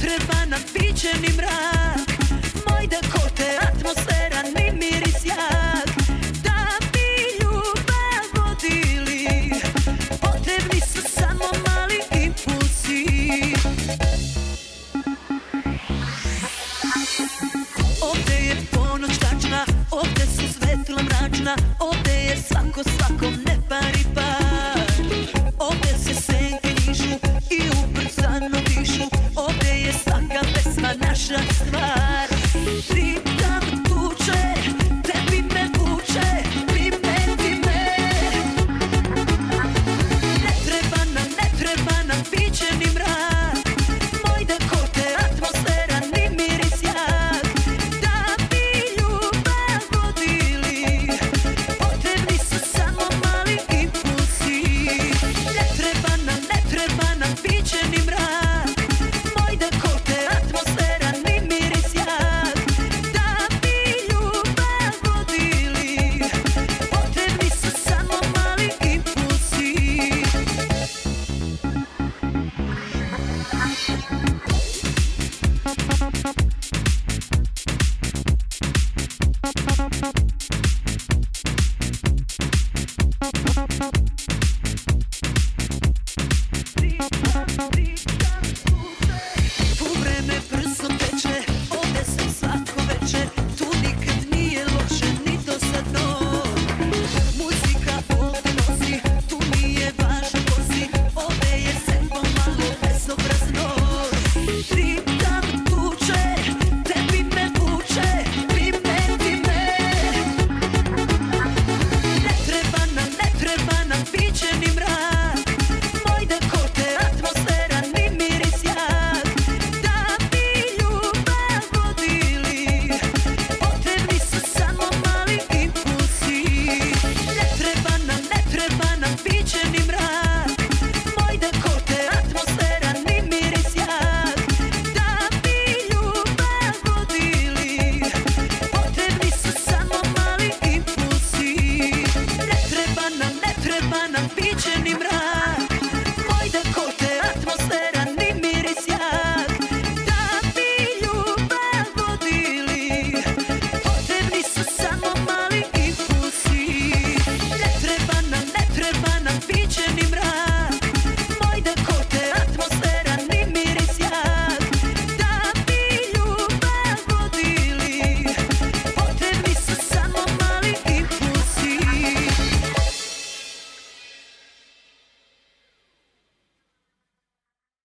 treba nam piće ni mrak, moj dekolte, atmosfera, ni miris jak. Da bi ljubav vodili, potrebni su samo mali impulsi. Ovde je ponoć tačna, ovde su svetla mračna, ovde je svako svakom ne pari par. Ovde se senke nižu i ubrzano dišu, ovde je svaka pesma naša stvar. Ritam tuče, tebi me vuče, primeti me. Ne treba nam piće ni mrak, moj dekolte, atmosfera, ni miris jak. Da bi ljubav vodili, potrebni su samo mali impulsi. Ne treba nam piće ni mrak, moj dekolte, atmosfera, ni miris jak. Da bi ljubav vodili, potrebni su samo mali impulsi.